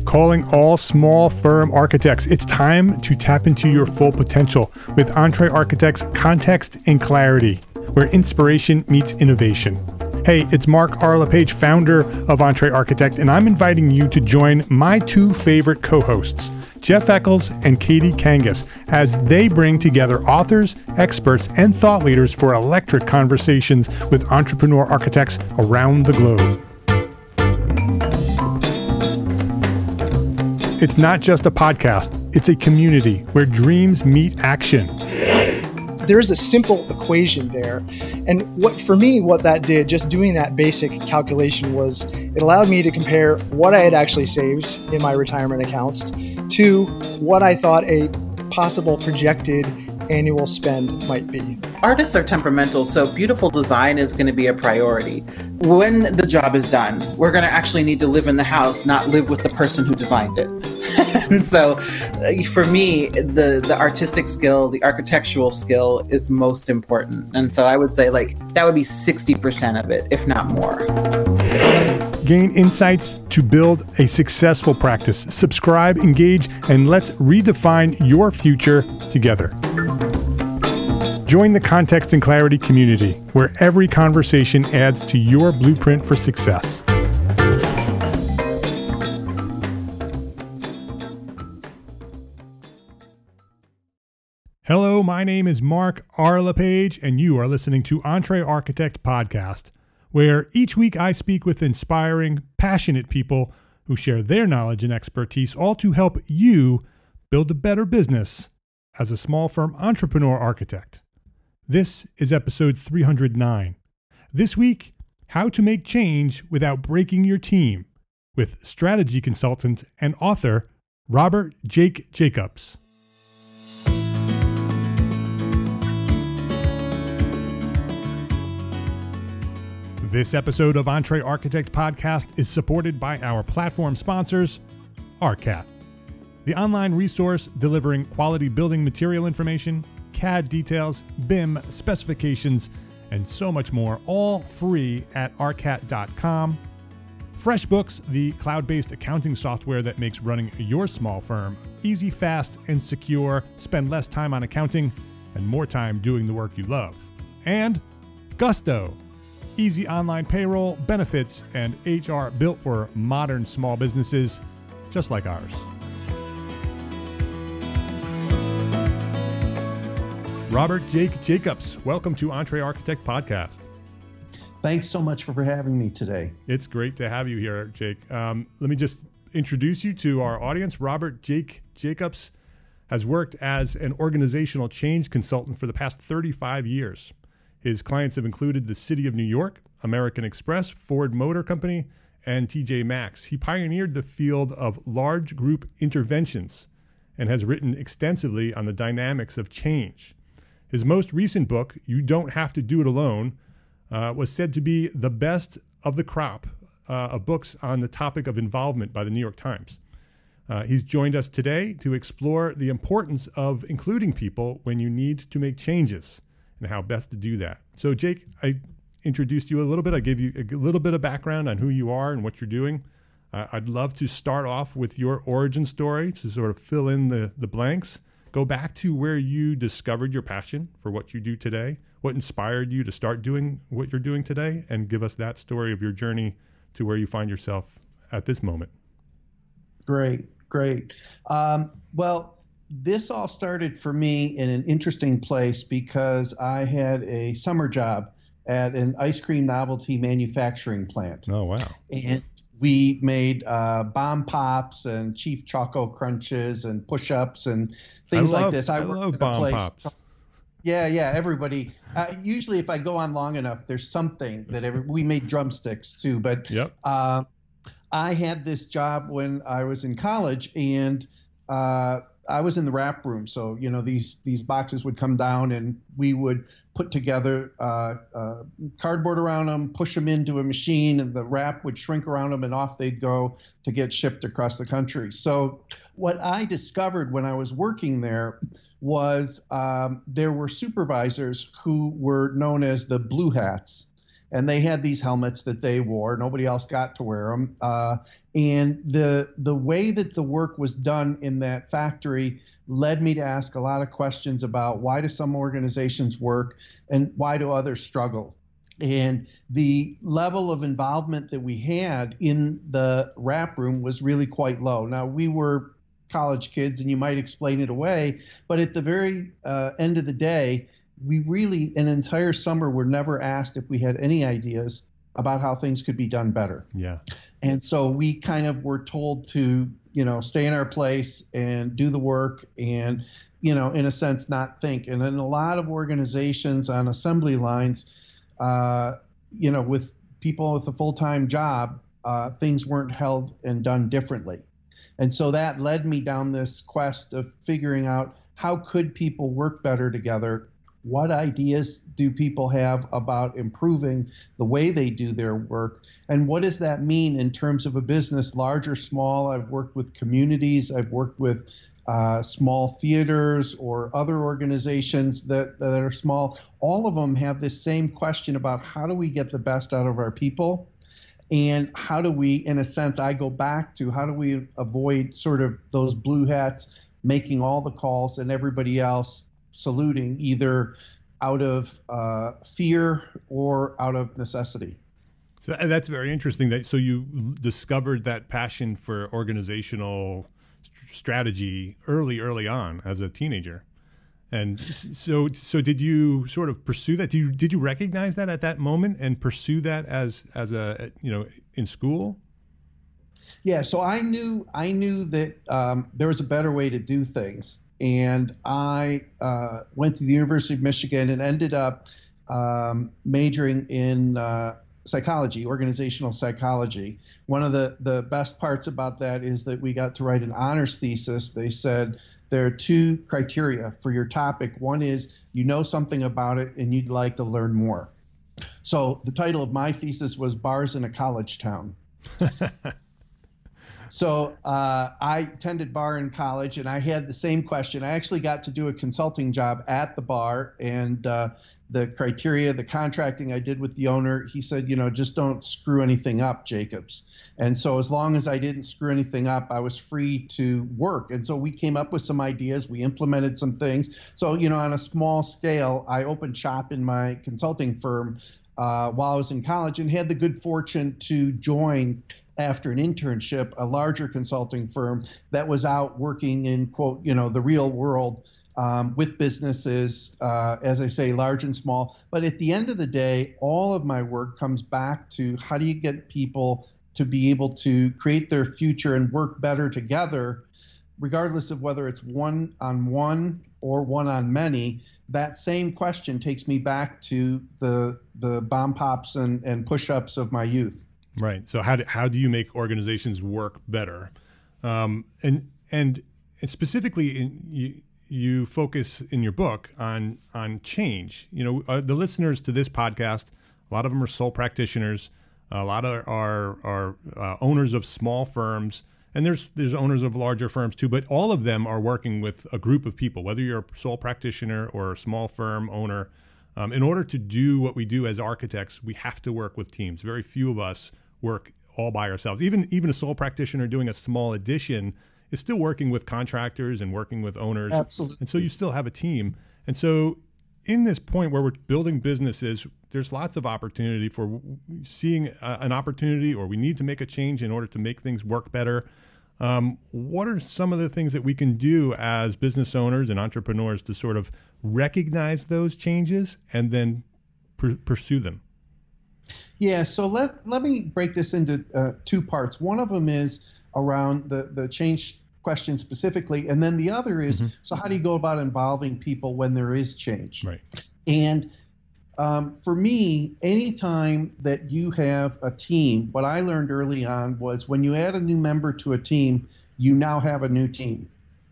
calling all small firm architects. It's time to tap into your full potential with EntreArchitect's Context and Clarity, where inspiration meets innovation. Hey, it's Mark R. LePage, founder of EntreArchitect, and I'm inviting you to join my two favorite co-hosts, Jeff Eccles and Katie Kangas, as they bring together authors, experts, and thought leaders for electric conversations with entrepreneur architects around the globe. It's not just a podcast, it's a community where dreams meet action. There's a simple equation there. And what that did, just doing that basic calculation, was it allowed me to compare what I had actually saved in my retirement accounts to what I thought a possible projected annual spend might be. Artists are temperamental, so beautiful design is going to be a priority. When the job is done, we're going to actually need to live in the house, not live with the person who designed it. And so for me, the artistic skill, the architectural skill is most important. And so I would say that would be 60% of it, if not more. Gain insights to build a successful practice. Subscribe, engage, and let's redefine your future together. Join the Context and Clarity community, where every conversation adds to your blueprint for success. Hello, my name is Mark R. LePage, and you are listening to EntreArchitect Podcast, where each week I speak with inspiring, passionate people who share their knowledge and expertise, all to help you build a better business as a small firm entrepreneur architect. This is episode 309. This week, how to make change without breaking your team, with strategy consultant and author Robert Jake Jacobs. This episode of EntreArchitect Podcast is supported by our platform sponsors, ARCAT, the online resource delivering quality building material information, CAD details, BIM specifications, and so much more, all free at arcat.com. FreshBooks, the cloud-based accounting software that makes running your small firm easy, fast, and secure. Spend less time on accounting and more time doing the work you love. And Gusto, easy online payroll, benefits, and HR built for modern small businesses just like ours. Robert Jake Jacobs, welcome to EntreArchitect Podcast. Thanks so much for having me today. It's great to have you here, Jake. Let me just introduce you to our audience. Robert Jake Jacobs has worked as an organizational change consultant for the past 35 years. His clients have included the City of New York, American Express, Ford Motor Company, and TJ Maxx. He pioneered the field of large group interventions and has written extensively on the dynamics of change. His most recent book, You Don't Have to Do It Alone, was said to be the best of the crop of books on the topic of involvement by the New York Times. He's joined us today to explore the importance of including people when you need to make changes and how best to do that. So, Jake, I introduced you a little bit. I gave you a little bit of background on who you are and what you're doing. I'd love to start off with your origin story to sort of fill in the blanks. Go back to where you discovered your passion for what you do today, what inspired you to start doing what you're doing today, and give us that story of your journey to where you find yourself at this moment. Great. Well, this all started for me in an interesting place because I had a summer job at an ice cream novelty manufacturing plant. Oh, wow. And we made bomb pops and Chief Choco Crunches and push-ups and things like this. I love bomb pops. Yeah, everybody. Usually if I go on long enough, there's something that we made drumsticks too. But yep. I had this job when I was in college, and I was in the wrap room. So, these boxes would come down and we would put together cardboard around them, push them into a machine, and the wrap would shrink around them and off they'd go to get shipped across the country. So what I discovered when I was working there was there were supervisors who were known as the blue hats. and they had these helmets that they wore. Nobody else got to wear them. And the way that the work was done in that factory led me to ask a lot of questions about why do some organizations work and why do others struggle. And the level of involvement that we had in the wrap room was really quite low. Now, we were college kids, and you might explain it away, but at the very end of the day, we really, an entire summer, were never asked if we had any ideas about how things could be done better. Yeah. And so we kind of were told to, stay in our place and do the work and, in a sense, not think. And in a lot of organizations on assembly lines, with people with a full-time job, things weren't held and done differently. And so that led me down this quest of figuring out how could people work better together. What ideas do people have about improving the way they do their work? And what does that mean in terms of a business, large or small? I've worked with communities. I've worked with small theaters or other organizations that are small. All of them have this same question about how do we get the best out of our people? And how do we, in a sense, I go back to how do we avoid sort of those blue hats making all the calls and everybody else saluting either out of fear or out of necessity. So that's very interesting. So you discovered that passion for organizational strategy early on as a teenager. And so did you sort of pursue that? Did you recognize that at that moment and pursue that as a, in school? Yeah. So I knew that there was a better way to do things. And I went to the University of Michigan and ended up majoring in psychology, organizational psychology. One of the best parts about that is that we got to write an honors thesis. They said there are two criteria for your topic. One is you know something about it and you'd like to learn more. So the title of my thesis was Bars in a College Town. So I attended bar in college, and I had the same question. I actually got to do a consulting job at the bar, and the criteria, the contracting I did with the owner, he said, just don't screw anything up, Jacobs. And so as long as I didn't screw anything up, I was free to work. And so we came up with some ideas. We implemented some things. So, on a small scale, I opened shop in my consulting firm while I was in college and had the good fortune to join after an internship, a larger consulting firm that was out working in, quote, the real world with businesses, as I say, large and small. But at the end of the day, all of my work comes back to how do you get people to be able to create their future and work better together, regardless of whether it's one-on-one or one-on-many. That same question takes me back to the bomb pops and push-ups of my youth. Right. So how do you make organizations work better? And specifically, you focus in your book on change. The listeners to this podcast, a lot of them are sole practitioners. A lot are owners of small firms, and there's owners of larger firms too. But all of them are working with a group of people, whether you're a sole practitioner or a small firm owner. In order to do what we do as architects, we have to work with teams. Very few of us work all by ourselves. Even a sole practitioner doing a small addition is still working with contractors and working with owners. Absolutely. And so you still have a team. And so in this point where we're building businesses, there's lots of opportunity for seeing an opportunity, or we need to make a change in order to make things work better. What are some of the things that we can do as business owners and entrepreneurs to sort of recognize those changes and then pursue them? Yeah, so let me break this into two parts. One of them is around the change question specifically, and then the other is, so how do you go about involving people when there is change? Right. And for me, anytime that you have a team, what I learned early on was when you add a new member to a team, you now have a new team.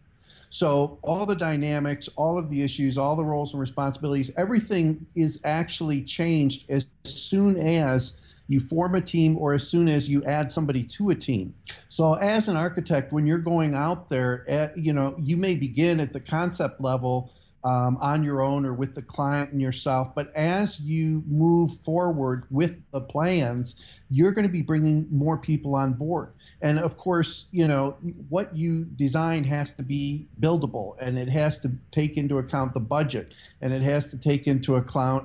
So all the dynamics, all of the issues, all the roles and responsibilities, everything is actually changed as soon as you form a team or as soon as you add somebody to a team. So as an architect, when you're going out there, you may begin at the concept level on your own or with the client and yourself. But as you move forward with the plans, you're going to be bringing more people on board. And of course, what you design has to be buildable, and it has to take into account the budget, and it has to take into account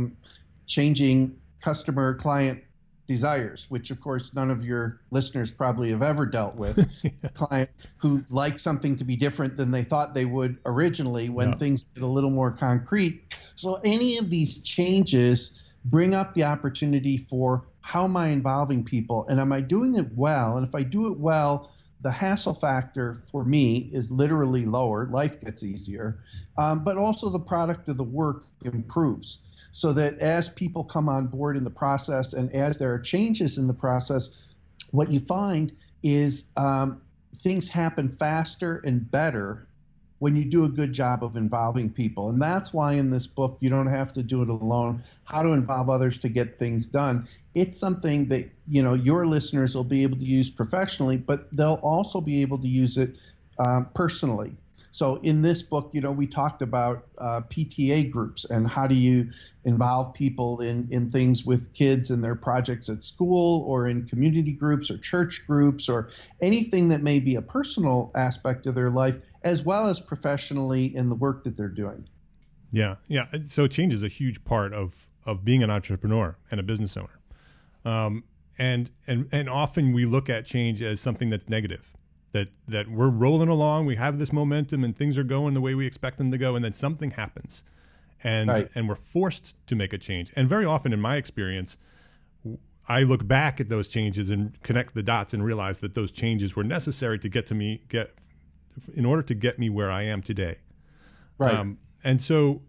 changing customer client desires, which of course none of your listeners probably have ever dealt with. A client who likes something to be different than they thought they would originally when things get a little more concrete. So any of these changes bring up the opportunity for, how am I involving people, and am I doing it well? And if I do it well, the hassle factor for me is literally lower, life gets easier, but also the product of the work improves. So that as people come on board in the process and as there are changes in the process, what you find is things happen faster and better when you do a good job of involving people. And that's why in this book, you don't have to do it alone, how to involve others to get things done. It's something that, your listeners will be able to use professionally, but they'll also be able to use it personally. So in this book, we talked about PTA groups and how do you involve people in things with kids and their projects at school, or in community groups or church groups, or anything that may be a personal aspect of their life, as well as professionally in the work that they're doing. Yeah. So change is a huge part of being an entrepreneur and a business owner. And often we look at change as something that's negative. That we're rolling along, we have this momentum, and things are going the way we expect them to go, and then something happens, and we're forced to make a change. And very often, in my experience, I look back at those changes and connect the dots and realize that those changes were necessary to in order to get me where I am today. Right. And so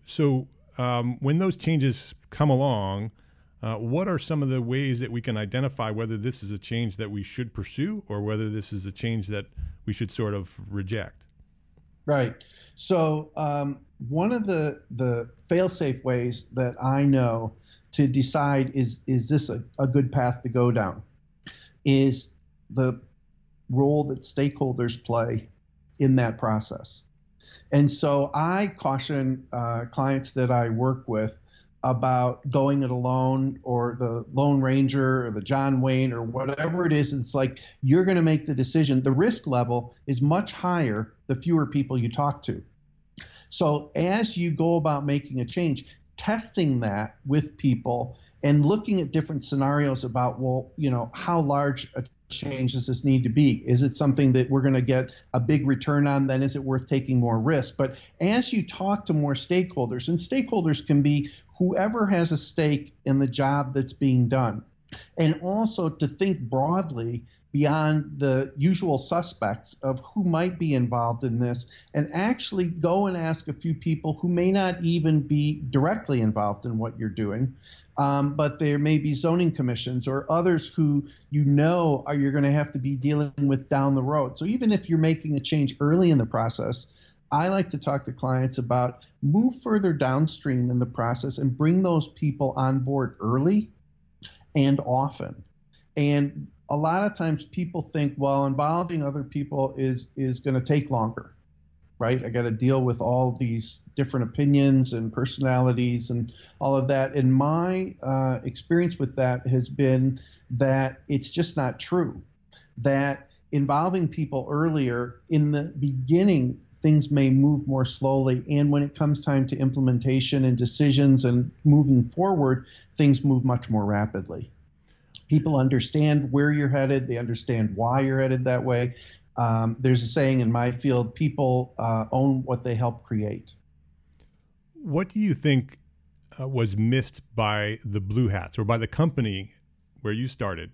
when those changes come along, what are some of the ways that we can identify whether this is a change that we should pursue or whether this is a change that we should sort of reject? Right. So one of the fail-safe ways that I know to decide is this a good path to go down is the role that stakeholders play in that process. And so I caution clients that I work with about going it alone, or the Lone Ranger, or the John Wayne, or whatever it is. It's like, you're going to make the decision. The risk level is much higher the fewer people you talk to. So as you go about making a change, testing that with people and looking at different scenarios about, how large a change does this need to be? Is it something that we're going to get a big return on? Then is it worth taking more risk? But as you talk to more stakeholders, and stakeholders can be whoever has a stake in the job that's being done, and also to think broadly beyond the usual suspects of who might be involved in this, and actually go and ask a few people who may not even be directly involved in what you're doing, but there may be zoning commissions or others who you're going to have to be dealing with down the road. So even if you're making a change early in the process, I like to talk to clients about move further downstream in the process and bring those people on board early and often. And a lot of times people think, well, involving other people is going to take longer, right? I got to deal with all these different opinions and personalities and all of that. And my experience with that has been that it's just not true, that involving people earlier in the beginning, things may move more slowly. And when it comes time to implementation and decisions and moving forward, things move much more rapidly. People understand where you're headed. They understand why you're headed that way. There's a saying in my field, people own what they help create. What do you think was missed by the Blue Hats or by the company where you started?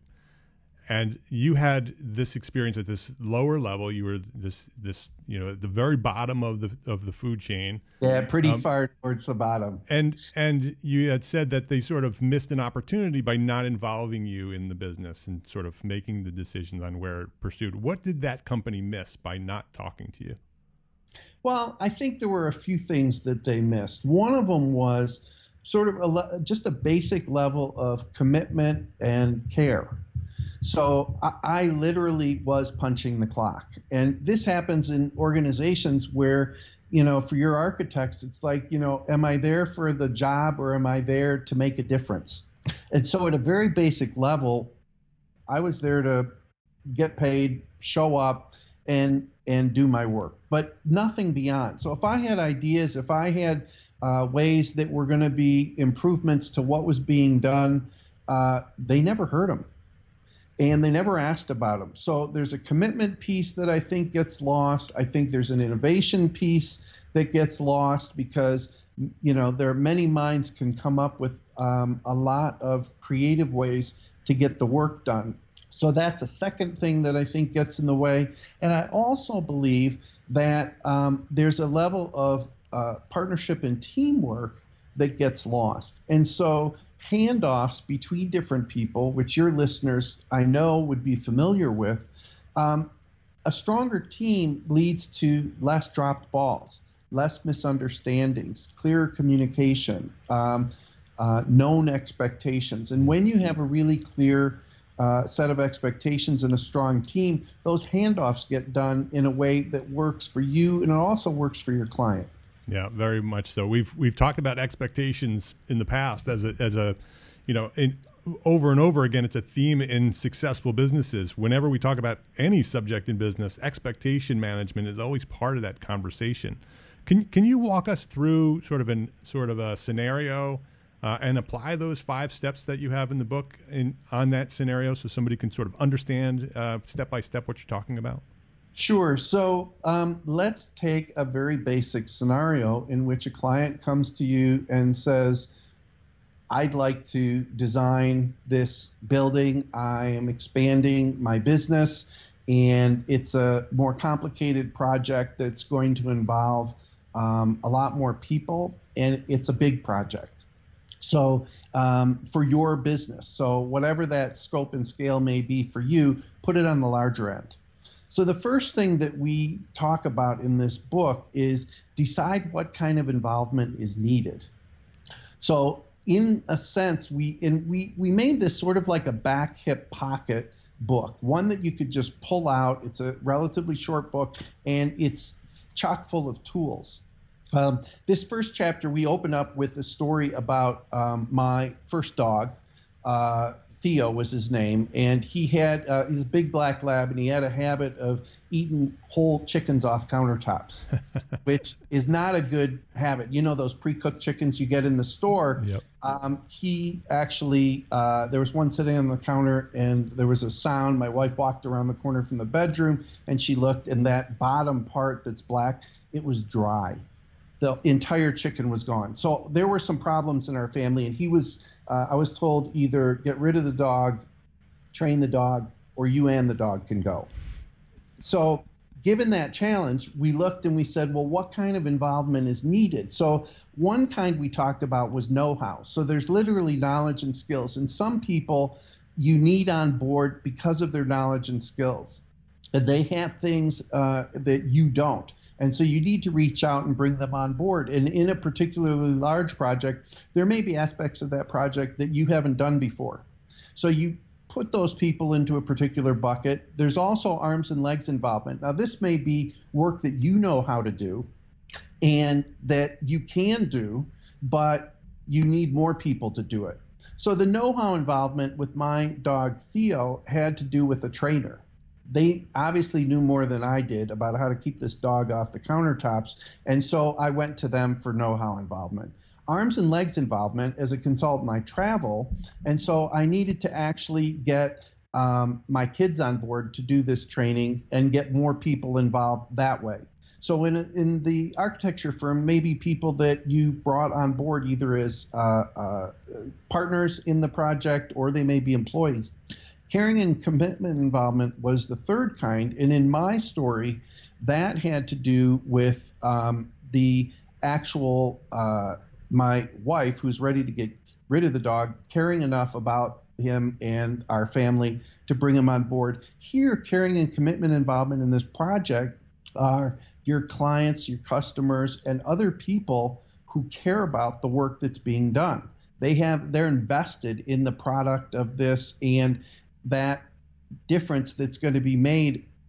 And you had this experience at this lower level. You were this at the very bottom of the food chain. Yeah, pretty far towards the bottom. And you had said that they sort of missed an opportunity by not involving you in the business and sort of making the decisions on where it pursued. What did that company miss by not talking to you? Well, I think there were a few things that they missed. One of them was sort of just a basic level of commitment and care. So I literally was punching the clock. And this happens in organizations where for your architects, it's like, am I there for the job or am I there to make a difference? And so at a very basic level, I was there to get paid, show up, and do my work, but nothing beyond. So if I had ideas, if I had ways that were going to be improvements to what was being done, they never heard them. And they never asked about them. So there's a commitment piece that I think gets lost. I think there's an innovation piece that gets lost because, there are many minds can come up with a lot of creative ways to get the work done. So that's a second thing that I think gets in the way. And I also believe that there's a level of partnership and teamwork that gets lost. And so handoffs between different people, which your listeners I know would be familiar with, a stronger team leads to less dropped balls, less misunderstandings, clearer communication, known expectations. And when you have a really clear set of expectations and a strong team, those handoffs get done in a way that works for you and it also works for your client. Yeah, very much so. We've talked about expectations in the past as a over and over again. It's a theme in successful businesses. Whenever we talk about any subject in business, expectation management is always part of that conversation. Can you walk us through sort of a scenario and apply those 5 steps that you have in the book on that scenario, so somebody can sort of understand step by step what you're talking about? Sure. So let's take a very basic scenario in which a client comes to you and says, I'd like to design this building. I am expanding my business, and it's a more complicated project that's going to involve a lot more people, and it's a big project. So for your business, so whatever that scope and scale may be for you, put it on the larger end. So the first thing that we talk about in this book is decide what kind of involvement is needed. So in a sense, we made this sort of like a back hip pocket book, one that you could just pull out. It's a relatively short book, and it's chock full of tools. This first chapter, we open up with a story about my first dog. Theo was his name, and he's a big black lab, and he had a habit of eating whole chickens off countertops, which is not a good habit. Those pre-cooked chickens you get in the store. Yep. He actually, there was one sitting on the counter, and there was a sound. My wife walked around the corner from the bedroom, and she looked, and that bottom part that's black, it was dry. The entire chicken was gone. So there were some problems in our family, and I was told either get rid of the dog, train the dog, or you and the dog can go. So given that challenge, we looked and we said, well, what kind of involvement is needed? So one kind we talked about was know-how. So there's literally knowledge and skills. And some people you need on board because of their knowledge and skills. And they have things that you don't. And so you need to reach out and bring them on board. And in a particularly large project, there may be aspects of that project that you haven't done before. So you put those people into a particular bucket. There's also arms and legs involvement. Now, this may be work that you know how to do and that you can do, but you need more people to do it. So the know-how involvement with my dog, Theo, had to do with a trainer. They obviously knew more than I did about how to keep this dog off the countertops, and so I went to them for know-how involvement. Arms and legs involvement, as a consultant, I travel, and so I needed to actually get my kids on board to do this training and get more people involved that way. So in the architecture firm, maybe people that you brought on board either as partners in the project or they may be employees. Caring and commitment involvement was the third kind, and in my story, that had to do with the actual my wife, who's ready to get rid of the dog, caring enough about him and our family to bring him on board. Here, caring and commitment involvement in this project are your clients, your customers, and other people who care about the work that's being done. They're invested in the product of this, and that difference that's going to be made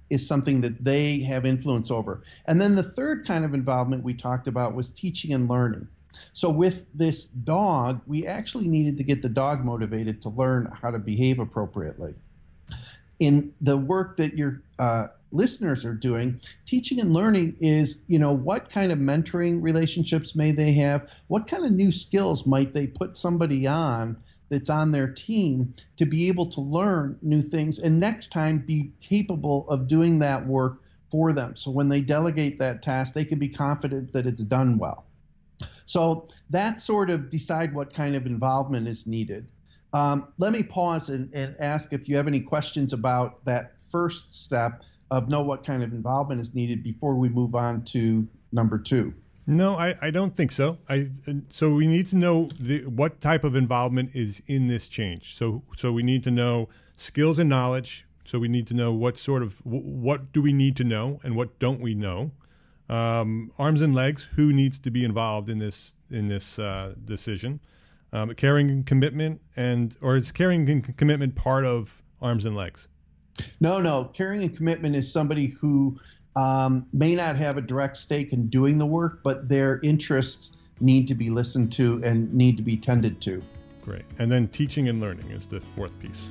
is something that they have influence over. And then the third kind of involvement we talked about was teaching and learning. So with this dog, we actually needed to get the dog motivated to learn how to behave appropriately. In the work that your listeners are doing, teaching and learning is, what kind of mentoring relationships may they have? What kind of new skills might they put somebody on that's on their team to be able to learn new things and next time be capable of doing that work for them? So when they delegate that task, they can be confident that it's done well. So that sort of decide what kind of involvement is needed. Let me pause and ask if you have any questions about that first step of know what kind of involvement is needed before we move on to number 2. No, I don't think so. So we need to know what type of involvement is in this change. So we need to know skills and knowledge. So we need to know what do we need to know and what don't we know. Arms and legs, who needs to be involved in this decision. Caring and commitment, or is caring and commitment part of arms and legs? No. Caring and commitment is somebody who may not have a direct stake in doing the work, but their interests need to be listened to and need to be tended to. Great. And then teaching and learning is the fourth piece.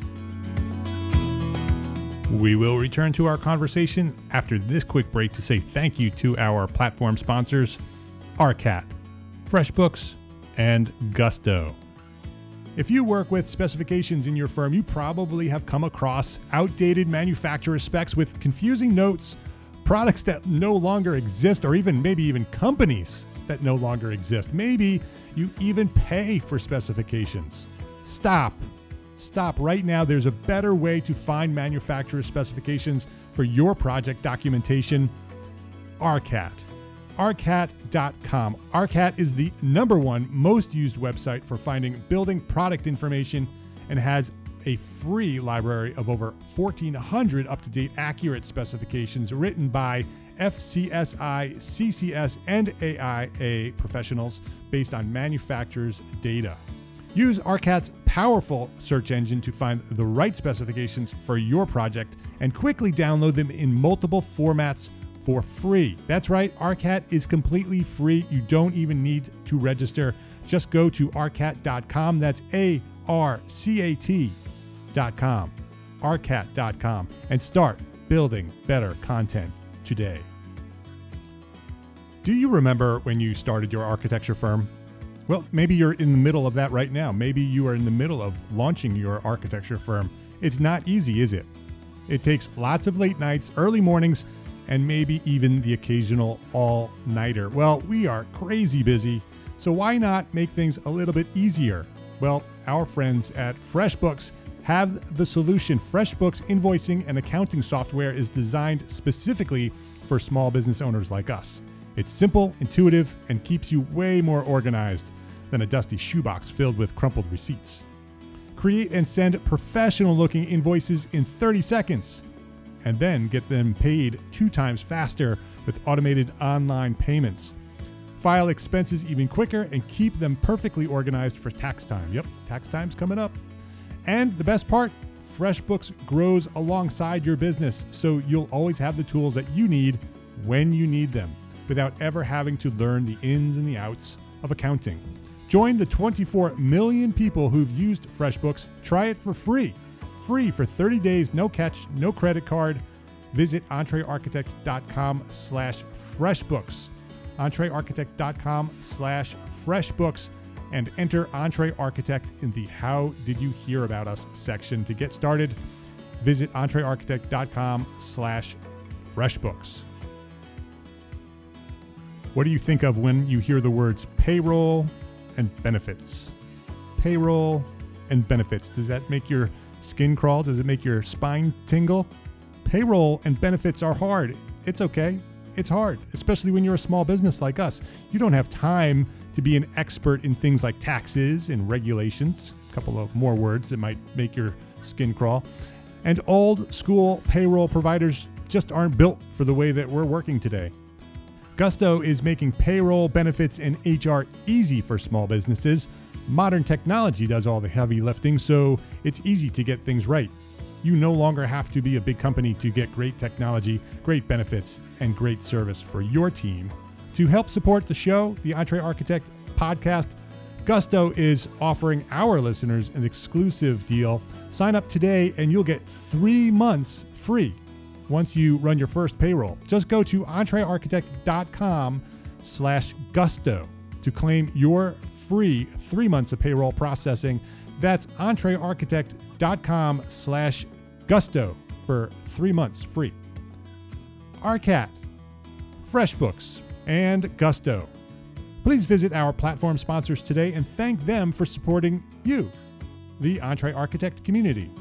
We will return to our conversation after this quick break to say thank you to our platform sponsors, ARCAT, FreshBooks, and Gusto. If you work with specifications in your firm, you probably have come across outdated manufacturer specs with confusing notes, products that no longer exist, or maybe even companies that no longer exist. Maybe you even pay for specifications. Stop right now. There's a better way to find manufacturer specifications for your project documentation. ARCAT. ARCAT.com. ARCAT is the #1 most used website for finding building product information and has a free library of over 1,400 up-to-date accurate specifications written by FCSI, CCS, and AIA professionals based on manufacturers' data. Use ARCAT's powerful search engine to find the right specifications for your project and quickly download them in multiple formats for free. That's right, ARCAT is completely free. You don't even need to register. Just go to arcat.com. That's ARCAT.com. arcat.com and start building better content today. Do you remember when you started your architecture firm? Well, maybe you're in the middle of that right now. Maybe you are in the middle of launching your architecture firm. It's not easy, is it? It takes lots of late nights, early mornings, and maybe even the occasional all-nighter. Well, we are crazy busy, so why not make things a little bit easier? Well, our friends at FreshBooks have the solution. FreshBooks invoicing and accounting software is designed specifically for small business owners like us. It's simple, intuitive, and keeps you way more organized than a dusty shoebox filled with crumpled receipts. Create and send professional-looking invoices in 30 seconds, and then get them paid 2 times faster with automated online payments. File expenses even quicker and keep them perfectly organized for tax time. Yep, tax time's coming up. And the best part, FreshBooks grows alongside your business, so you'll always have the tools that you need when you need them, without ever having to learn the ins and the outs of accounting. Join the 24 million people who've used FreshBooks. Try it for free. Free for 30 days, no catch, no credit card. Visit entrearchitect.com/freshbooks. entrearchitect.com/freshbooks and enter Entre Architect in the How Did You Hear About Us section to get started. Visit entrearchitect.com/freshbooks. What do you think of when you hear the words payroll and benefits? Payroll and benefits. Does that make your skin crawl? Does it make your spine tingle? Payroll and benefits are hard. It's okay. It's hard, especially when you're a small business like us. You don't have time to be an expert in things like taxes and regulations. A couple of more words that might make your skin crawl. And old school payroll providers just aren't built for the way that we're working today. Gusto is making payroll, benefits, and HR easy for small businesses. Modern technology does all the heavy lifting, so it's easy to get things right. You no longer have to be a big company to get great technology, great benefits, and great service for your team. To help support the show, the EntreArchitect podcast, Gusto is offering our listeners an exclusive deal. Sign up today and you'll get 3 months free once you run your first payroll. Just go to entrearchitect.com/gusto to claim your free 3 months of payroll processing. That's entrearchitect.com/gusto for 3 months free. Arcat, FreshBooks, and Gusto. Please visit our platform sponsors today and thank them for supporting you, the EntreArchitect community.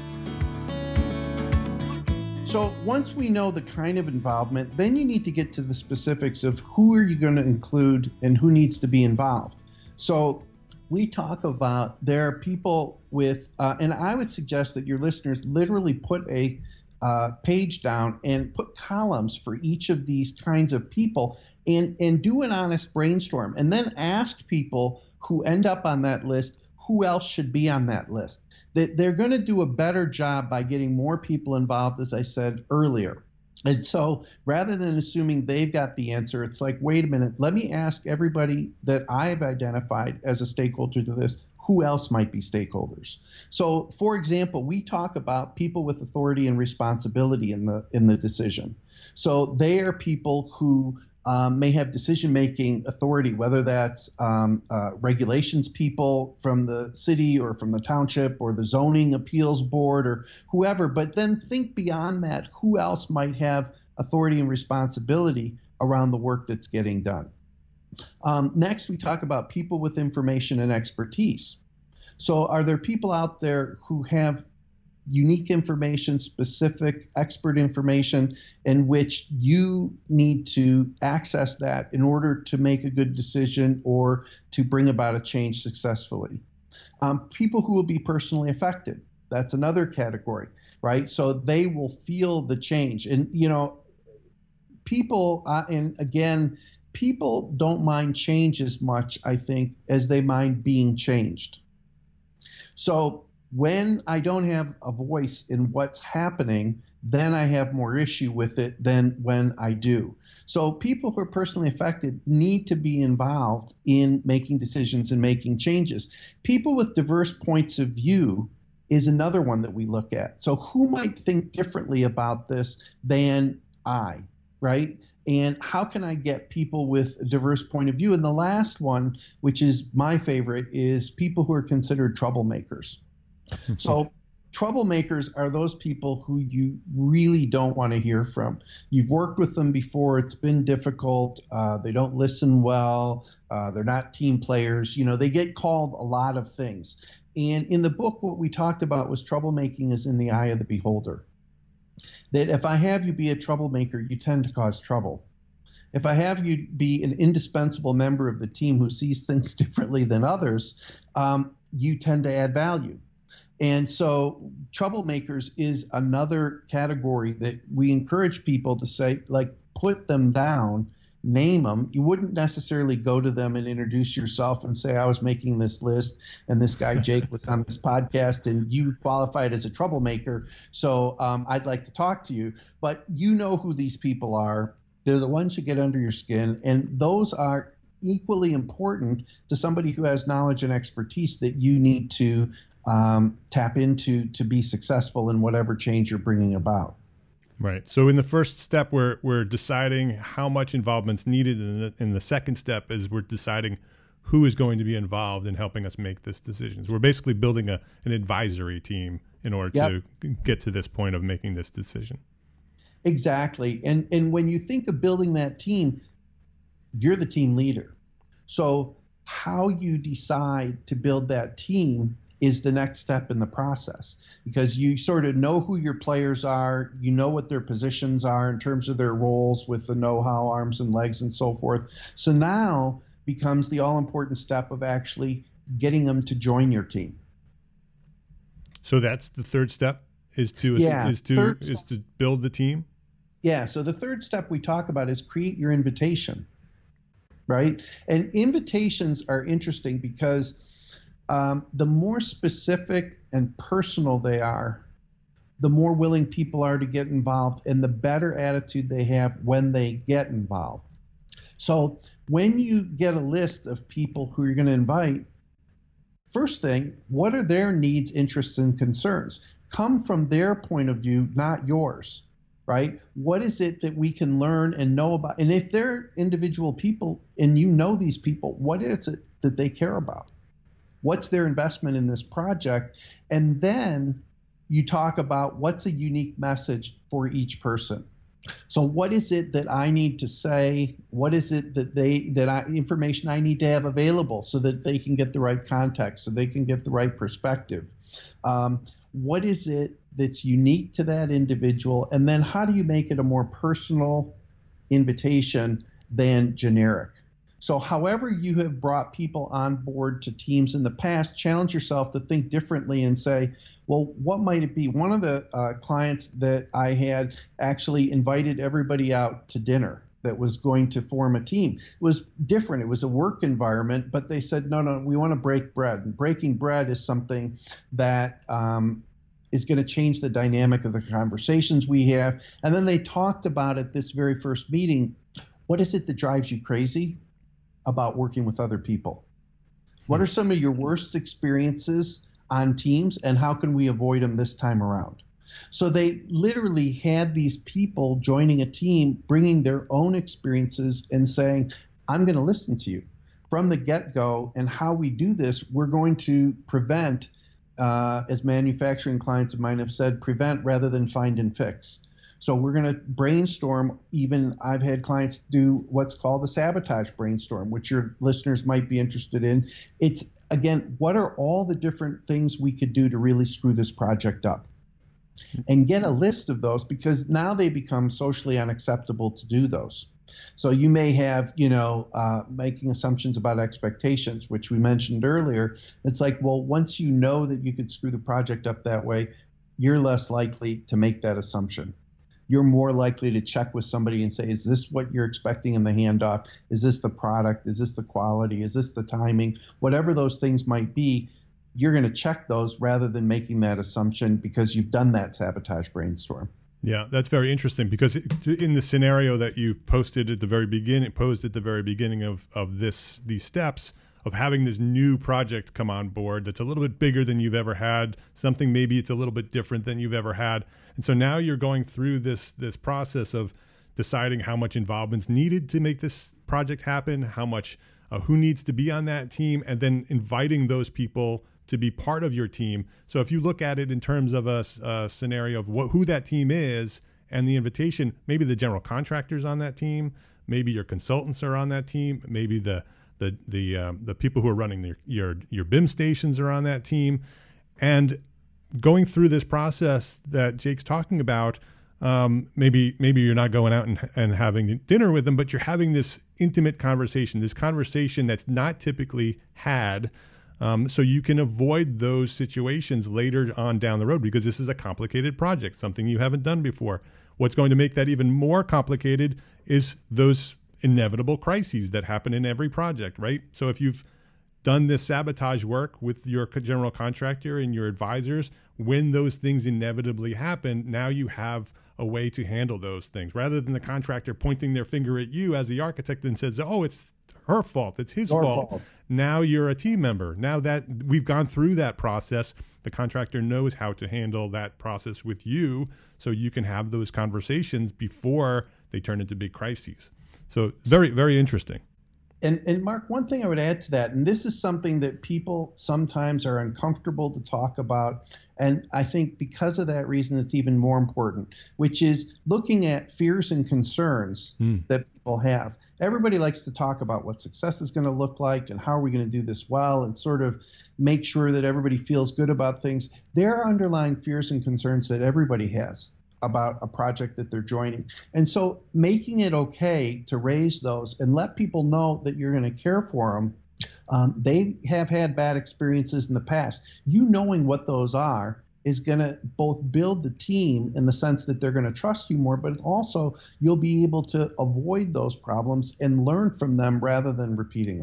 So once we know the kind of involvement, then you need to get to the specifics of who are you going to include and who needs to be involved. So we talk about there are people with, and I would suggest that your listeners literally put a page down and put columns for each of these kinds of people and do an honest brainstorm, and then ask people who end up on that list who else should be on that list. That they're going to do a better job by getting more people involved, as I said earlier. And so rather than assuming they've got the answer, it's like, wait a minute, let me ask everybody that I've identified as a stakeholder to this, who else might be stakeholders? So, for example, we talk about people with authority and responsibility in the decision. So they are people who may have decision-making authority, whether that's regulations people from the city or from the township or the zoning appeals board or whoever. But then think beyond that, who else might have authority and responsibility around the work that's getting done? Next, we talk about people with information and expertise. So are there people out there who have unique information, specific expert information, in which you need to access that in order to make a good decision or to bring about a change successfully? People who will be personally affected. That's another category, right? So they will feel the change. And, you know, people, and again, people don't mind change as much, I think, as they mind being changed. So when I don't have a voice in what's happening, then I have more issue with it than when I do. So people who are personally affected need to be involved in making decisions and making changes. People with diverse points of view is another one that we look at. So who might think differently about this than I, right? And how can I get people with a diverse point of view? And the last one, which is my favorite, is people who are considered troublemakers. So troublemakers are those people who you really don't want to hear from. You've worked with them before. It's been difficult. They don't listen well. They're not team players. You know, they get called a lot of things. And in the book, what we talked about was troublemaking is in the eye of the beholder. That if I have you be a troublemaker, you tend to cause trouble. If I have you be an indispensable member of the team who sees things differently than others, you tend to add value. And so troublemakers is another category that we encourage people to say, like, put them down, name them. You wouldn't necessarily go to them and introduce yourself and say, I was making this list and this guy Jake was on this podcast and you qualified as a troublemaker, so I'd like to talk to you. But you know who these people are. They're the ones who get under your skin, and those are equally important to somebody who has knowledge and expertise that you need to tap into to be successful in whatever change you're bringing about. Right. So in the first step, we're deciding how much involvement's needed. And in the second step is we're deciding who is going to be involved in helping us make this decision. So we're basically building an advisory team in order to get to this point of making this decision. Exactly. And when you think of building that team, you're the team leader. So how you decide to build that team is the next step in the process, because you sort of know who your players are, you know what their positions are in terms of their roles with the know-how, arms and legs and so forth. So now becomes the all-important step of actually getting them to join your team. So that's the third step is to build the team. Yeah. So the third step we talk about is create your invitation, right? And invitations are interesting because the more specific and personal they are, the more willing people are to get involved and the better attitude they have when they get involved. So when you get a list of people who you're going to invite, first thing, what are their needs, interests, and concerns? Come from their point of view, not yours, right? What is it that we can learn and know about? And if they're individual people and you know these people, what is it that they care about? What's their investment in this project? And then you talk about what's a unique message for each person. So what is it that I need to say? What is it that information I need to have available so that they can get the right context, so they can get the right perspective? What is it that's unique to that individual? And then how do you make it a more personal invitation than generic? So however you have brought people on board to teams in the past, challenge yourself to think differently and say, well, what might it be? One of the clients that I had actually invited everybody out to dinner that was going to form a team. It was different. It was a work environment, but they said, no, we want to break bread. And breaking bread is something that is going to change the dynamic of the conversations we have. And then they talked about at this very first meeting, what is it that drives you crazy about working with other people? What are some of your worst experiences on teams, and how can we avoid them this time around? So they literally had these people joining a team, bringing their own experiences and saying, I'm going to listen to you from the get-go, and how we do this, we're going to prevent, as manufacturing clients of mine have said, prevent rather than find and fix. So we're going to brainstorm. Even I've had clients do what's called a sabotage brainstorm, which your listeners might be interested in. It's, again, what are all the different things we could do to really screw this project up? And get a list of those, because now they become socially unacceptable to do those. So you may have, making assumptions about expectations, which we mentioned earlier. It's like, well, once you know that you could screw the project up that way, you're less likely to make that assumption. You're more likely to check with somebody and say, is this what you're expecting in the handoff? Is this the product? Is this the quality? Is this the timing? Whatever those things might be, you're going to check those rather than making that assumption because you've done that sabotage brainstorm. Yeah, that's very interesting, because in the scenario that you posted at the very beginning of these steps of having this new project come on board that's a little bit bigger than you've ever had, something maybe it's a little bit different than you've ever had. And so now you're going through this process of deciding how much involvement's needed to make this project happen, how much, who needs to be on that team, and then inviting those people to be part of your team. So if you look at it in terms of a scenario of who that team is and the invitation, maybe the general contractors on that team, maybe your consultants are on that team, maybe the people who are running your BIM stations are on that team, and going through this process that Jake's talking about. Maybe you're not going out and having dinner with them, but you're having this intimate conversation, this conversation that's not typically had. So you can avoid those situations later on down the road, because this is a complicated project, something you haven't done before. What's going to make that even more complicated is those inevitable crises that happen in every project, right? So if you've done this sabotage work with your general contractor and your advisors, when those things inevitably happen, now you have a way to handle those things, rather than the contractor pointing their finger at you as the architect and says, oh, it's her fault, it's his fault. Now you're a team member. Now that we've gone through that process, the contractor knows how to handle that process with you, so you can have those conversations before they turn into big crises. So very, very interesting. And Mark, one thing I would add to that, and this is something that people sometimes are uncomfortable to talk about, and I think because of that reason it's even more important, which is looking at fears and concerns that people have. Everybody likes to talk about what success is going to look like and how are we going to do this well, and sort of make sure that everybody feels good about things. There are underlying fears and concerns that everybody has about a project that they're joining. And so making it okay to raise those and let people know that you're going to care for them. They have had bad experiences in the past. You knowing what those are is going to both build the team in the sense that they're going to trust you more, but also you'll be able to avoid those problems and learn from them rather than repeating them.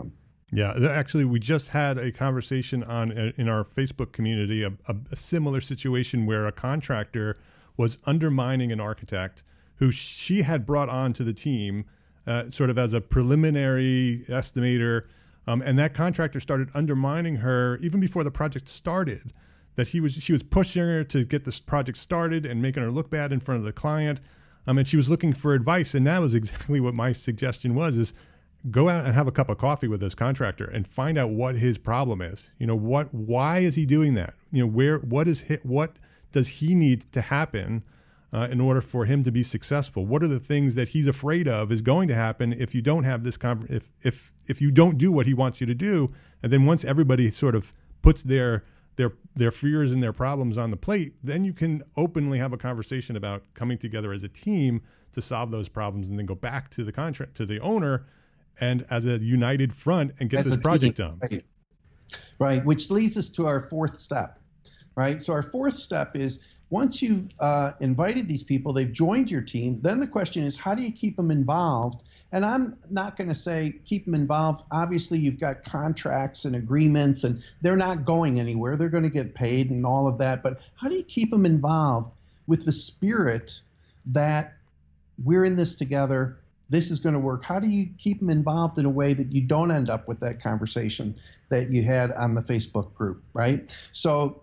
Yeah, actually, we just had a conversation in our Facebook community, a similar situation where a contractor was undermining an architect who she had brought on to the team, sort of as a preliminary estimator, and that contractor started undermining her even before the project started. That she was pushing her to get this project started and making her look bad in front of the client, and she was looking for advice. And that was exactly what my suggestion was: is go out and have a cup of coffee with this contractor and find out what his problem is. Why is he doing that? What does he need to happen in order for him to be successful? What are the things that he's afraid of is going to happen if you don't have this if you don't do what he wants you to do? And then once everybody sort of puts their fears and their problems on the plate, then you can openly have a conversation about coming together as a team to solve those problems, and then go back to the owner and as a united front and get this project done. Right, which leads us to our fourth step, right? So our fourth step is, once you've invited these people, they've joined your team, then the question is, how do you keep them involved? And I'm not going to say keep them involved. Obviously, you've got contracts and agreements, and they're not going anywhere. They're going to get paid and all of that. But how do you keep them involved with the spirit that we're in this together? This is going to work. How do you keep them involved in a way that you don't end up with that conversation that you had on the Facebook group, right? So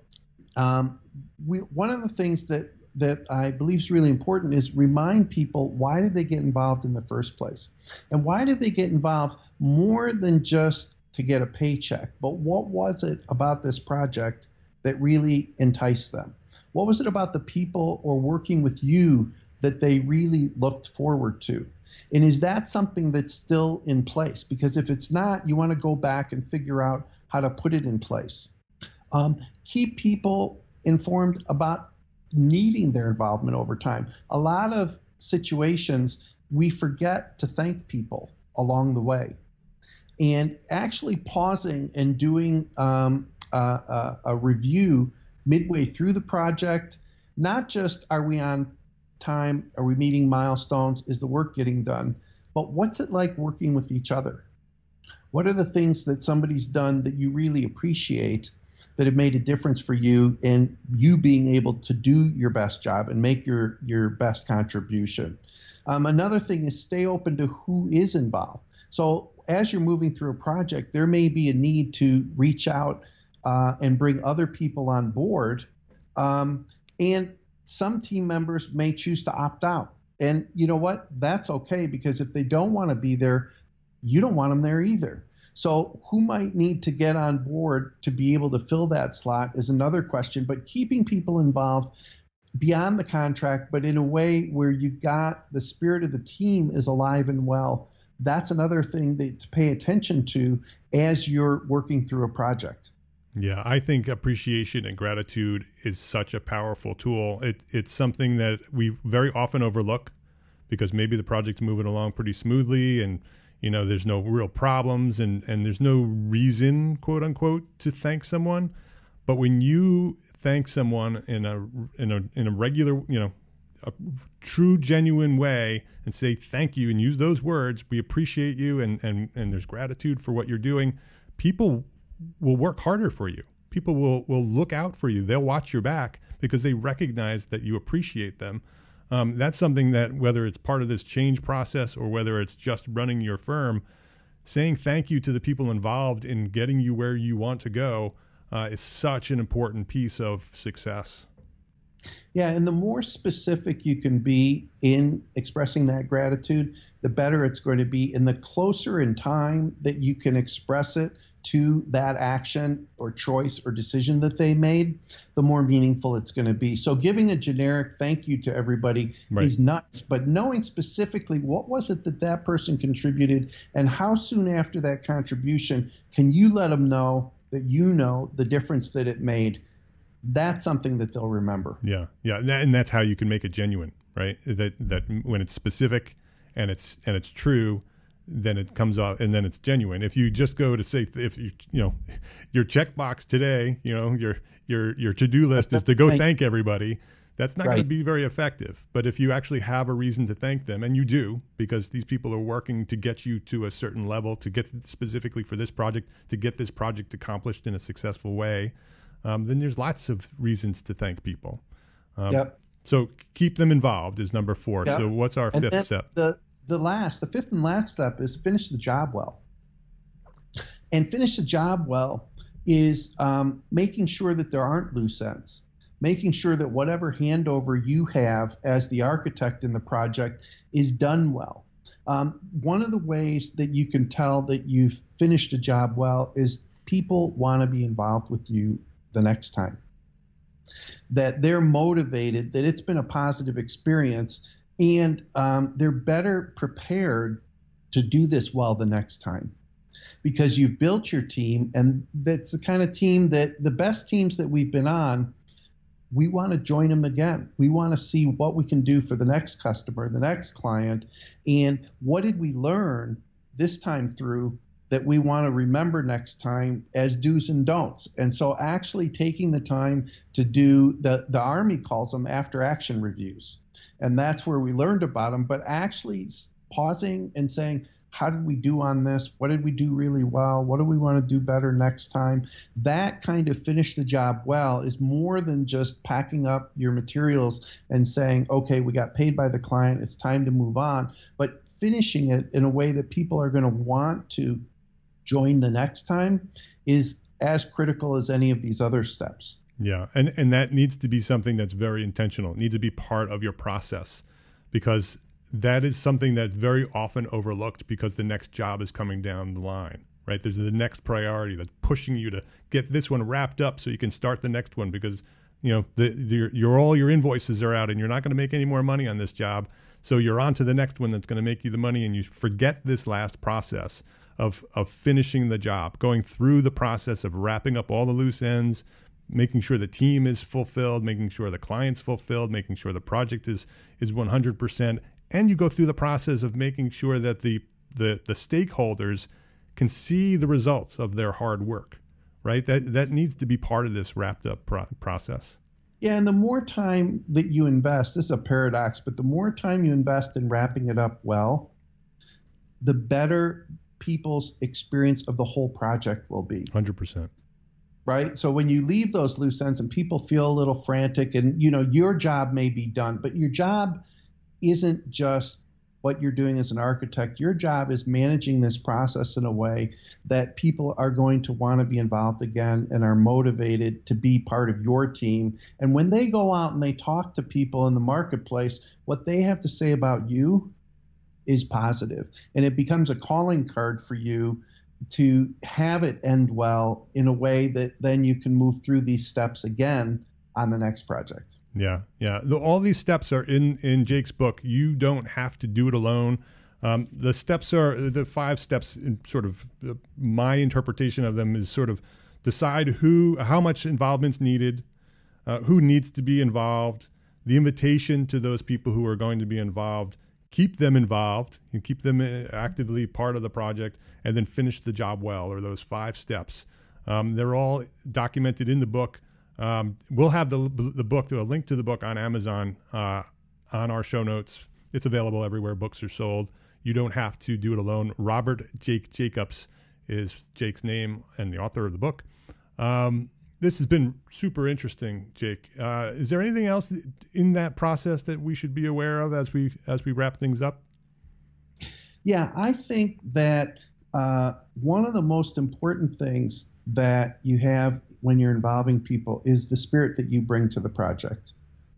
one of the things that I believe is really important is remind people, why did they get involved in the first place? And why did they get involved more than just to get a paycheck? But what was it about this project that really enticed them? What was it about the people or working with you that they really looked forward to? And is that something that's still in place? Because if it's not, you want to go back and figure out how to put it in place. Keep people informed about needing their involvement over time. A lot of situations, we forget to thank people along the way. And actually pausing and doing a review midway through the project, not just are we on time, are we meeting milestones, is the work getting done, but what's it like working with each other? What are the things that somebody's done that you really appreciate that have made a difference for you, and you being able to do your best job and make your best contribution? Another thing is stay open to who is involved. So as you're moving through a project, there may be a need to reach out and bring other people on board. And some team members may choose to opt out. And you know what? That's okay, because if they don't want to be there, you don't want them there either. So who might need to get on board to be able to fill that slot is another question. But keeping people involved beyond the contract, but in a way where you've got the spirit of the team is alive and well, that's another thing to pay attention to as you're working through a project. Yeah, I think appreciation and gratitude is such a powerful tool. It's something that we very often overlook because maybe the project's moving along pretty smoothly and there's no real problems and there's no reason, quote unquote, to thank someone. But when you thank someone in a regular, a true, genuine way and say thank you and use those words, we appreciate you and there's gratitude for what you're doing, people will work harder for you. People will look out for you. They'll watch your back because they recognize that you appreciate them. That's something that, whether it's part of this change process or whether it's just running your firm, saying thank you to the people involved in getting you where you want to go is such an important piece of success. Yeah, and the more specific you can be in expressing that gratitude, the better it's going to be. And the closer in time that you can express it to that action or choice or decision that they made, the more meaningful it's going to be. So giving a generic thank you to everybody is nuts, but knowing specifically what was it that person contributed and how soon after that contribution can you let them know that the difference that it made, that's something that they'll remember. Yeah. And that's how you can make it genuine, right? That when it's specific and it's true, then it comes off and then it's genuine. If you just go to say, if your checkbox today, your to-do list is to go thank everybody, that's not going to be very effective. But if you actually have a reason to thank them, and you do, because these people are working to get you to a certain level, to get specifically for this project, to get this project accomplished in a successful way, then there's lots of reasons to thank people. So keep them involved is number 4. So what's our fifth step? The fifth and last step is finish the job well. And finish the job well is making sure that there aren't loose ends, making sure that whatever handover you have as the architect in the project is done well. One of the ways that you can tell that you've finished a job well is people want to be involved with you the next time, that they're motivated, that it's been a positive experience, and they're better prepared to do this well the next time because you've built your team, and that's the kind of team that the best teams that we've been on, we want to join them again. We want to see what we can do for the next customer, the next client, and what did we learn this time through that we want to remember next time as do's and don'ts. And so actually taking the time to do, the Army calls them after action reviews. And that's where we learned about them, but actually pausing and saying, how did we do on this? What did we do really well? What do we want to do better next time? That kind of finish the job well is more than just packing up your materials and saying, okay, we got paid by the client, it's time to move on. But finishing it in a way that people are going to want to join the next time is as critical as any of these other steps. Yeah, and that needs to be something that's very intentional. It needs to be part of your process, because that is something that's very often overlooked because the next job is coming down the line, right? There's the next priority that's pushing you to get this one wrapped up so you can start the next one, because all your invoices are out and you're not going to make any more money on this job. So you're on to the next one that's going to make you the money, and you forget this last process of finishing the job, going through the process of wrapping up all the loose ends, making sure the team is fulfilled, making sure the client's fulfilled, making sure the project is 100%. And you go through the process of making sure that the stakeholders can see the results of their hard work, right? That needs to be part of this wrapped up process. Yeah, and the more time that you invest, this is a paradox, but the more time you invest in wrapping it up well, the better people's experience of the whole project will be. 100%. Right? So when you leave those loose ends and people feel a little frantic, and your job may be done, but your job isn't just what you're doing as an architect. Your job is managing this process in a way that people are going to want to be involved again and are motivated to be part of your team. And when they go out and they talk to people in the marketplace, what they have to say about you is positive. And it becomes a calling card for you to have it end well in a way that then you can move through these steps again on the next project. Yeah. All these steps are in Jake's book. You don't have to do it alone. The steps are the 5 steps. In sort of my interpretation of them is sort of decide how much involvement's needed, who needs to be involved, the invitation to those people who are going to be involved, keep them involved and keep them actively part of the project, and then finish the job well, or those 5 steps. They're all documented in the book. We'll have the book, a link to the book on Amazon on our show notes. It's available everywhere books are sold. You don't have to do it alone. Robert Jake Jacobs is Jake's name and the author of the book. This has been super interesting, Jake. Is there anything else in that process that we should be aware of as we wrap things up? Yeah, I think that one of the most important things that you have when you're involving people is the spirit that you bring to the project.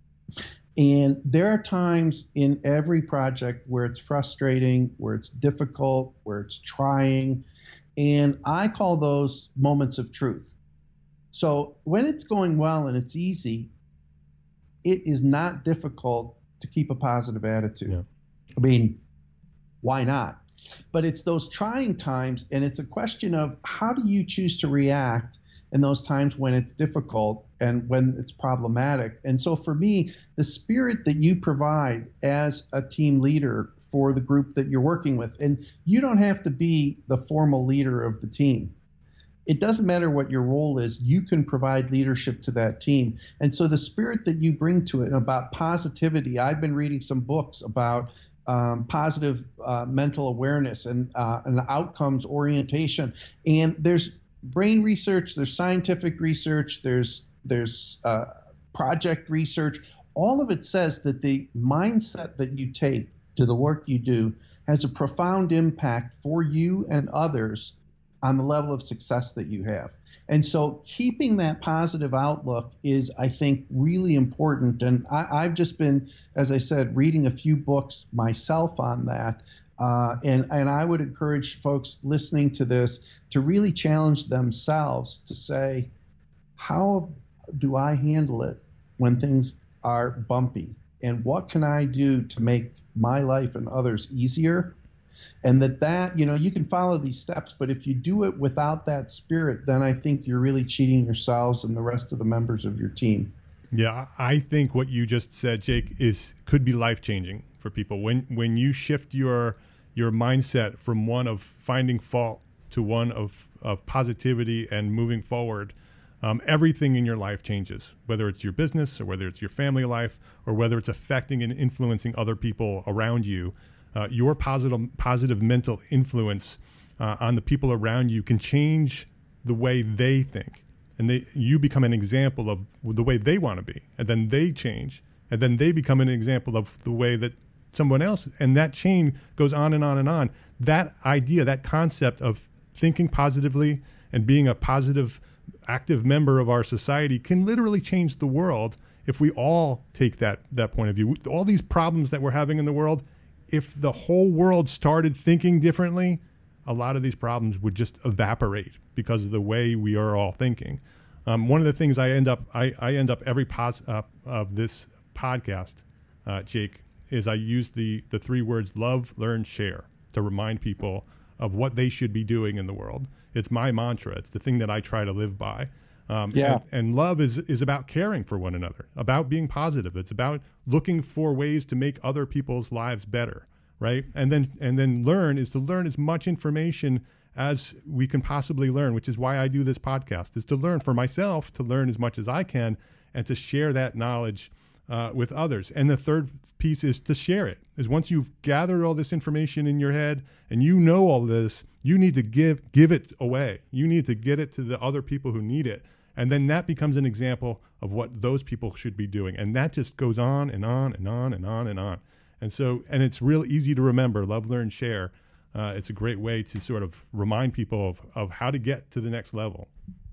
And there are times in every project where it's frustrating, where it's difficult, where it's trying, and I call those moments of truth. So when it's going well and it's easy, it is not difficult to keep a positive attitude. Yeah. I mean, why not? But it's those trying times, and it's a question of how do you choose to react in those times when it's difficult and when it's problematic. And so for me, the spirit that you provide as a team leader for the group that you're working with, and you don't have to be the formal leader of the team. it doesn't matter what your role is, you can provide leadership to that team. And so the spirit that you bring to it about positivity, I've been reading some books about positive mental awareness and outcomes orientation. And there's brain research, there's scientific research, there's project research. All of it says that the mindset that you take to the work you do has a profound impact for you and others on the level of success that you have. And so keeping that positive outlook is, I think, really important. And I've just been, as I said, reading a few books myself on that. And I would encourage folks listening to this to really challenge themselves to say, how do I handle it when things are bumpy? And what can I do to make my life and others easier? And that, you can follow these steps, but if you do it without that spirit, then I think you're really cheating yourselves and the rest of the members of your team. Yeah, I think what you just said, Jake, could be life-changing for people. When you shift your mindset from one of finding fault to one of positivity and moving forward, everything in your life changes, whether it's your business or whether it's your family life or whether it's affecting and influencing other people around you. Your positive mental influence on the people around you can change the way they think. And you become an example of the way they want to be. And then they change. And then they become an example of the way that someone else. And that chain goes on and on and on. That idea, that concept of thinking positively and being a positive, active member of our society can literally change the world if we all take that point of view. All these problems that we're having in the world, if the whole world started thinking differently, a lot of these problems would just evaporate because of the way we are all thinking. One of the things I end up every of this podcast, Jake, is I use the 3 words love, learn, share to remind people of what they should be doing in the world. It's my mantra. It's the thing that I try to live by. And love is about caring for one another, about being positive. It's about looking for ways to make other people's lives better, right? And then learn is to learn as much information as we can possibly learn, which is why I do this podcast, is to learn for myself, to learn as much as I can, and to share that knowledge with others. And the third piece is to share it. Is once you've gathered all this information in your head and you know all this, you need to give it away. You need to get it to the other people who need it. And then that becomes an example of what those people should be doing. And that just goes on and on and on and on and on. And so, and it's real easy to remember, love, learn, share. It's a great way to sort of remind people of how to get to the next level.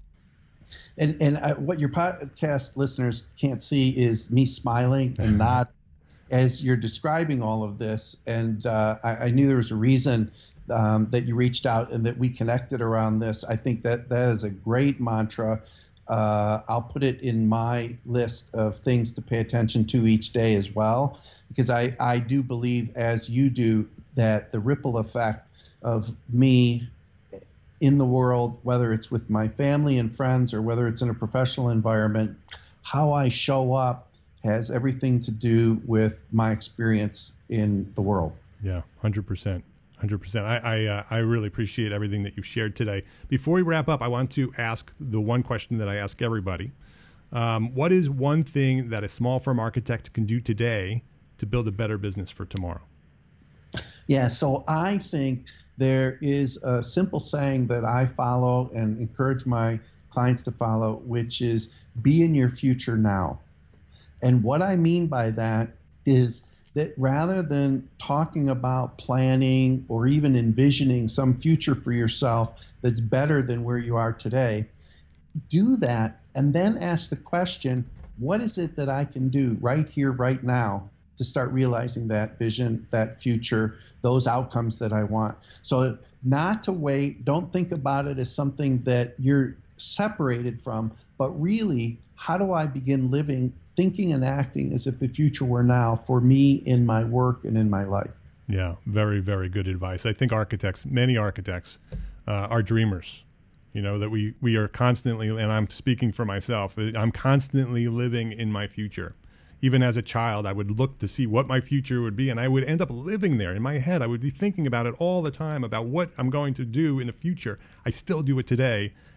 And what your podcast listeners can't see is me smiling and not as you're describing all of this. And I knew there was a reason that you reached out and that we connected around this. I think that is a great mantra. I'll put it in my list of things to pay attention to each day as well, because I do believe, as you do, that the ripple effect of me in the world, whether it's with my family and friends or whether it's in a professional environment, how I show up has everything to do with my experience in the world. Yeah, 100%. 100%. I really appreciate everything that you've shared today. Before we wrap up, I want to ask the one question that I ask everybody. What is one thing that a small firm architect can do today to build a better business for tomorrow? Yeah, so I think there is a simple saying that I follow and encourage my clients to follow, which is be in your future now. And what I mean by that is that rather than talking about planning or even envisioning some future for yourself that's better than where you are today, do that and then ask the question, what is it that I can do right here, right now to start realizing that vision, that future, those outcomes that I want? So not to wait, don't think about it as something that you're separated from, but really, how do I begin living, thinking and acting as if the future were now for me in my work and in my life? Yeah, very, very good advice. I think many architects are dreamers. You know, that we are constantly, and I'm speaking for myself, I'm constantly living in my future. Even as a child, I would look to see what my future would be, and I would end up living there in my head. I would be thinking about it all the time, about what I'm going to do in the future. I still do it today,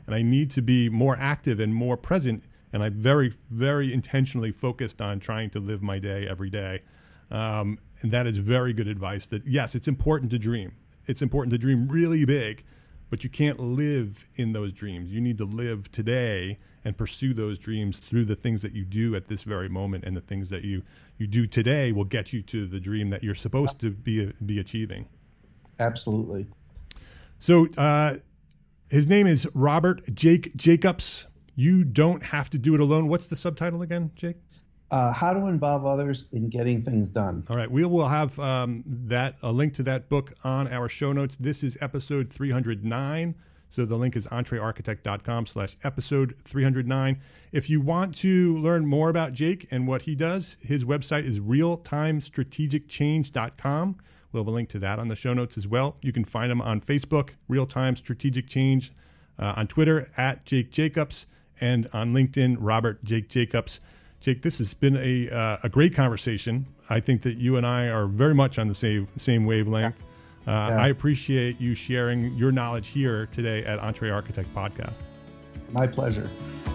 and I need to be more active and more present. And I'm very, very intentionally focused on trying to live my day every day. And that is very good advice that, yes, it's important to dream. It's important to dream really big, but you can't live in those dreams. You need to live today and pursue those dreams through the things that you do at this very moment, and the things that you do today will get you to the dream that you're supposed to be achieving. Absolutely. So his name is Robert Jake Jacobs. You don't have to do it alone. What's the subtitle again, Jake? How to involve others in getting things done. All right. We will have a link to that book on our show notes. This is episode 309. So the link is entrearchitect.com/episode 309. If you want to learn more about Jake and what he does, his website is realtimestrategichange.com. We'll have a link to that on the show notes as well. You can find him on Facebook, Real Time Strategic Change, on Twitter @Jake Jacobs, and on LinkedIn, Robert Jake Jacobs. Jake, this has been a great conversation. I think that you and I are very much on the same wavelength. Yeah. I appreciate you sharing your knowledge here today at Entre Architect Podcast. My pleasure.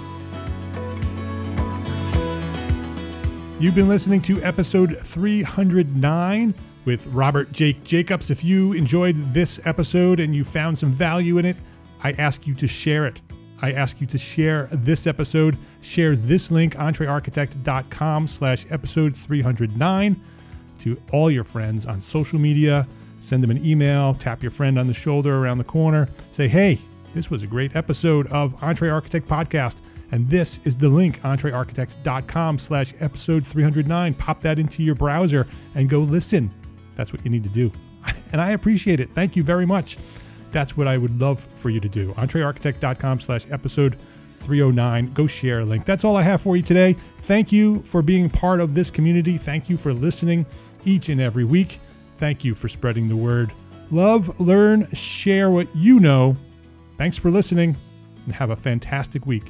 You've been listening to episode 309 with Robert Jake Jacobs. If you enjoyed this episode and you found some value in it, I ask you to share it. I ask you to share this episode. Share this link, entrearchitect.com/episode 309, to all your friends on social media. Send them an email, tap your friend on the shoulder around the corner. Say, hey, this was a great episode of Entre Architect Podcast, and this is the link, entrearchitect.com/episode 309. Pop that into your browser and go listen. That's what you need to do. And I appreciate it. Thank you very much. That's what I would love for you to do. entrearchitect.com/episode 309. Go share a link. That's all I have for you today. Thank you for being part of this community. Thank you for listening each and every week. Thank you for spreading the word. Love, learn, share what you know. Thanks for listening, and have a fantastic week.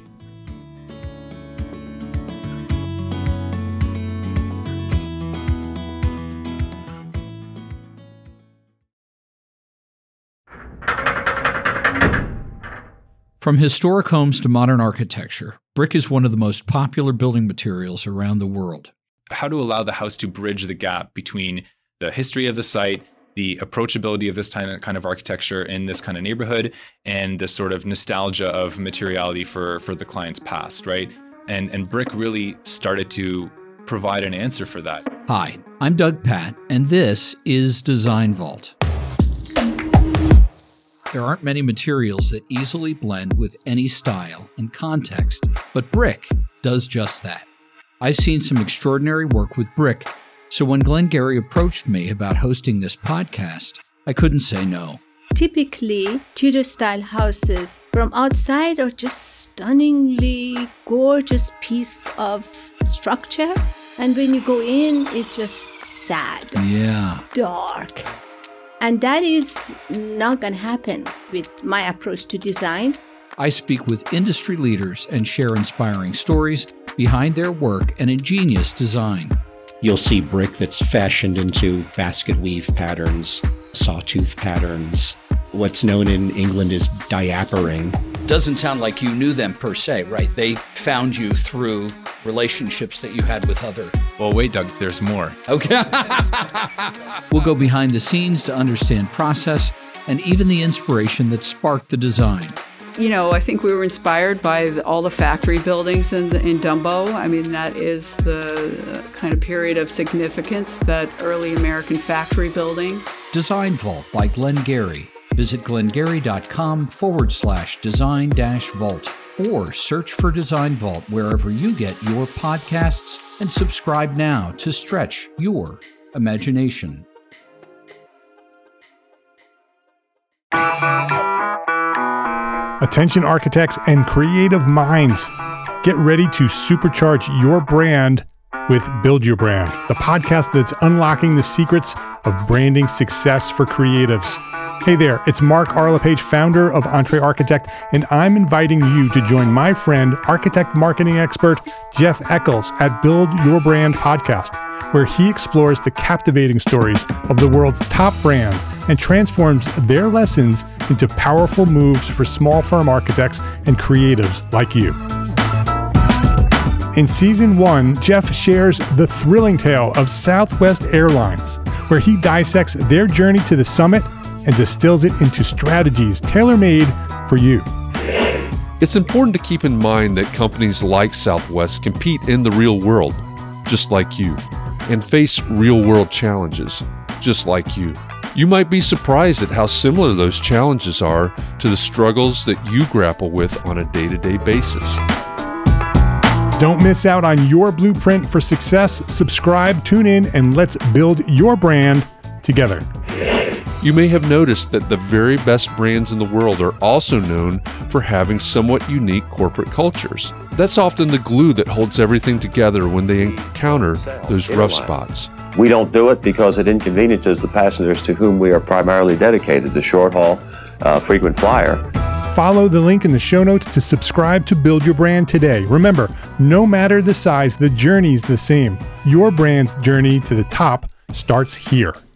From historic homes to modern architecture, brick is one of the most popular building materials around the world. How to allow the house to bridge the gap between the history of the site, the approachability of this kind of architecture in this kind of neighborhood, and the sort of nostalgia of materiality for the client's past, right? And brick really started to provide an answer for that. Hi, I'm Doug Patt, and this is Design Vault. There aren't many materials that easily blend with any style and context, but brick does just that. I've seen some extraordinary work with brick, so when Glenn Gary approached me about hosting this podcast, I couldn't say no. Typically, Tudor-style houses from outside are just stunningly gorgeous piece of structure, and when you go in, it's just sad, dark. And that is not going to happen with my approach to design. I speak with industry leaders and share inspiring stories behind their work and ingenious design. You'll see brick that's fashioned into basket weave patterns, sawtooth patterns, what's known in England as diapering. Doesn't sound like you knew them per se, right? They found you through relationships that you had with other... Well, wait, Doug, there's more. Okay. We'll go behind the scenes to understand process and even the inspiration that sparked the design. You know, I think we were inspired by all the factory buildings in Dumbo. I mean, that is the kind of period of significance, that early American factory building. Design Vault by Glenn Gary. Visit glengary.com/design-vault or search for Design Vault wherever you get your podcasts, and subscribe now to stretch your imagination. Attention architects and creative minds, get ready to supercharge your brand with Build Your Brand, the podcast that's unlocking the secrets of branding success for creatives. Hey there, it's Mark R. LePage, founder of Entre Architect, and I'm inviting you to join my friend, architect marketing expert Jeff Eccles at Build Your Brand podcast, where he explores the captivating stories of the world's top brands and transforms their lessons into powerful moves for small firm architects and creatives like you. In Season 1, Jeff shares the thrilling tale of Southwest Airlines, where he dissects their journey to the summit and distills it into strategies tailor-made for you. It's important to keep in mind that companies like Southwest compete in the real world, just like you, and face real-world challenges, just like you. You might be surprised at how similar those challenges are to the struggles that you grapple with on a day-to-day basis. Don't miss out on your blueprint for success. Subscribe, tune in, and let's build your brand together. You may have noticed that the very best brands in the world are also known for having somewhat unique corporate cultures. That's often the glue that holds everything together when they encounter those rough spots. We don't do it because it inconveniences the passengers to whom we are primarily dedicated, the short haul, frequent flyer. Follow the link in the show notes to subscribe to Build Your Brand today. Remember, no matter the size, the journey's the same. Your brand's journey to the top starts here.